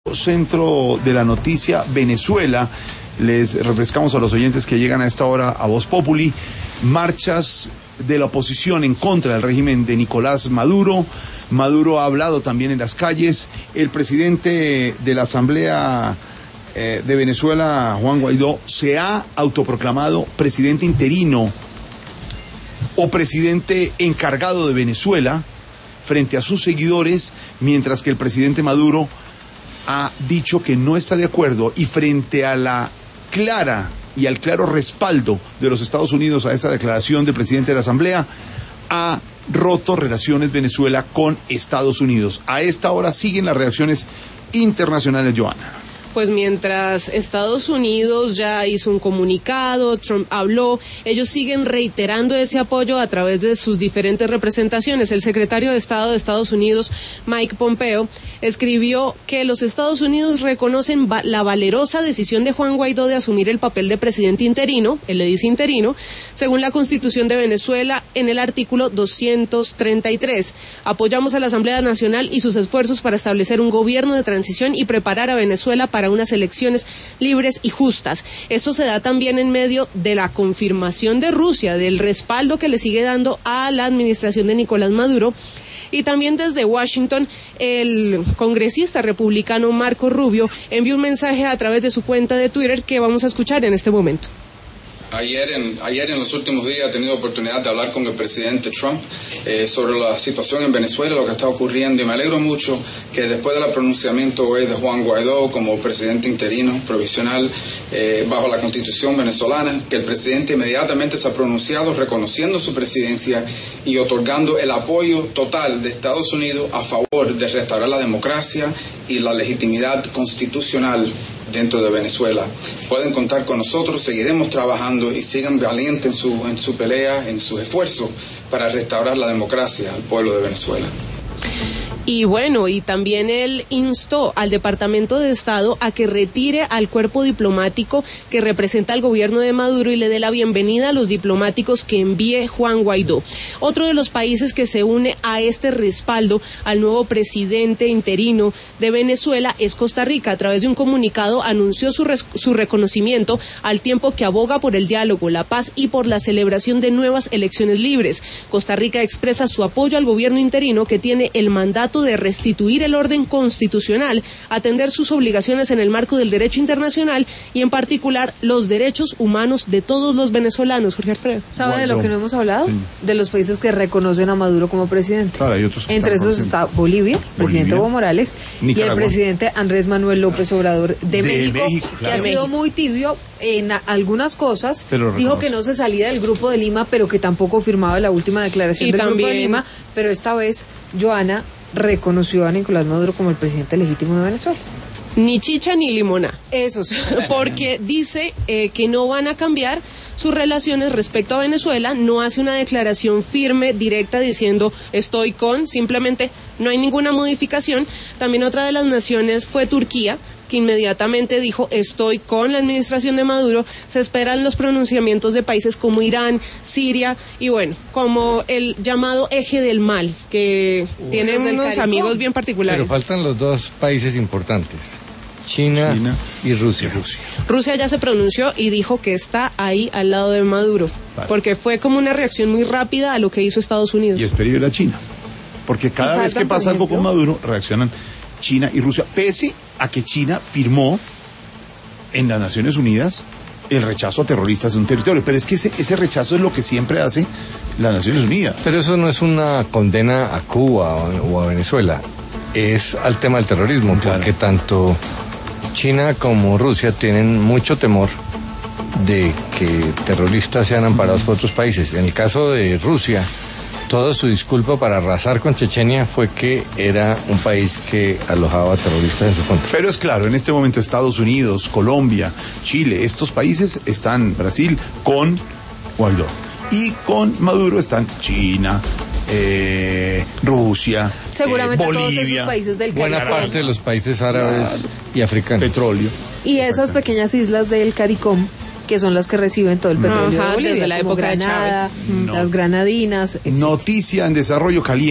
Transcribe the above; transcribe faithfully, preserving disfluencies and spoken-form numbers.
Centro de la noticia, Venezuela. Les refrescamos a los oyentes que llegan a esta hora a Voz Populi. Marchas de la oposición en contra del régimen de Nicolás Maduro. Maduro ha hablado también en las calles. El presidente de la Asamblea eh, de Venezuela, Juan Guaidó, se ha autoproclamado presidente interino o presidente encargado de Venezuela frente a sus seguidores, mientras que el presidente Maduro ha dicho que no está de acuerdo, y frente a la clara y al claro respaldo de los Estados Unidos a esa declaración del presidente de la Asamblea, ha roto relaciones Venezuela con Estados Unidos. A esta hora siguen las reacciones internacionales, Joana. Pues mientras Estados Unidos ya hizo un comunicado, Trump habló, ellos siguen reiterando ese apoyo a través de sus diferentes representaciones. El secretario de Estado de Estados Unidos, Mike Pompeo, escribió que los Estados Unidos reconocen va- la valerosa decisión de Juan Guaidó de asumir el papel de presidente interino, él le dice interino, según la Constitución de Venezuela en el artículo doscientos treinta y tres. Apoyamos a la Asamblea Nacional y sus esfuerzos para establecer un gobierno de transición y preparar a Venezuela para unas elecciones libres y justas. Esto se da también en medio de la confirmación de Rusia, del respaldo que le sigue dando a la administración de Nicolás Maduro. Y también desde Washington, el congresista republicano Marco Rubio envió un mensaje a través de su cuenta de Twitter que vamos a escuchar en este momento. Ayer en, ayer en los últimos días he tenido oportunidad de hablar con el presidente Trump eh, sobre la situación en Venezuela, lo que está ocurriendo, y me alegro mucho que después del pronunciamiento hoy de Juan Guaidó como presidente interino provisional eh, bajo la Constitución venezolana, que el presidente inmediatamente se ha pronunciado reconociendo su presidencia y otorgando el apoyo total de Estados Unidos a favor de restaurar la democracia y la legitimidad constitucional dentro de Venezuela. Pueden contar con nosotros, seguiremos trabajando y sigan valientes en su, en su pelea, en sus esfuerzos para restaurar la democracia al pueblo de Venezuela. Y bueno, y también él instó al Departamento de Estado a que retire al cuerpo diplomático que representa al gobierno de Maduro y le dé la bienvenida a los diplomáticos que envíe Juan Guaidó. Otro de los países que se une a este respaldo al nuevo presidente interino de Venezuela es Costa Rica. A través de un comunicado anunció su, res- su reconocimiento al tiempo que aboga por el diálogo, la paz y por la celebración de nuevas elecciones libres. Costa Rica expresa su apoyo al gobierno interino que tiene el mandato de restituir el orden constitucional, atender sus obligaciones en el marco del derecho internacional y en particular los derechos humanos de todos los venezolanos. Jorge Alfredo. ¿Sabe de lo que no hemos hablado? Sí. De los países que reconocen a Maduro como presidente. Claro, hay otros que Entre esos está Bolivia, Bolivia, presidente Evo Morales, Nicaragua, y el presidente Andrés Manuel López Obrador de, de México, México claro. que ha sido muy tibio en algunas cosas. Dijo que no se salía del Grupo de Lima, pero que tampoco firmaba la última declaración y del también... Grupo de Lima, pero esta vez, Joana, reconoció a Nicolás Maduro como el presidente legítimo de Venezuela. Ni chicha ni limona. Eso sí. Porque dice eh, que no van a cambiar sus relaciones respecto a Venezuela, no hace una declaración firme, directa, diciendo estoy con, simplemente no hay ninguna modificación. También otra de las naciones fue Turquía, que inmediatamente dijo estoy con la administración de Maduro. Se esperan los pronunciamientos de países como Irán, Siria y bueno, como el llamado eje del mal, que Uy, tienen unos Caricó. amigos bien particulares. Pero faltan los dos países importantes, China, China y Rusia. Rusia. Rusia ya se pronunció y dijo que está ahí al lado de Maduro, vale. porque fue como una reacción muy rápida a lo que hizo Estados Unidos. Y es peligro a China, porque cada vez que pasa algo con Maduro, reaccionan China y Rusia, pese a que China firmó en las Naciones Unidas el rechazo a terroristas de un territorio. Pero es que ese, ese rechazo es lo que siempre hace las Naciones Unidas. Pero eso no es una condena a Cuba o, o a Venezuela, es al tema del terrorismo, claro. porque tanto China como Rusia tienen mucho temor de que terroristas sean amparados por otros países. En el caso de Rusia, toda su disculpa para arrasar con Chechenia fue que era un país que alojaba terroristas en su frontera. Pero es claro, en este momento Estados Unidos, Colombia, Chile, estos países están, Brasil, con Guaidó. Y con Maduro están China, eh, Rusia, seguramente eh, Bolivia, todos esos países del Buena CARICOM. parte de los países árabes claro. y africanos. Petróleo. Y esas pequeñas islas del CARICOM, que son las que reciben todo el petróleo Ajá, de Bolivia, desde la como época Granada, de Chávez. las No. Granadinas, etcétera. Noticia en desarrollo caliente.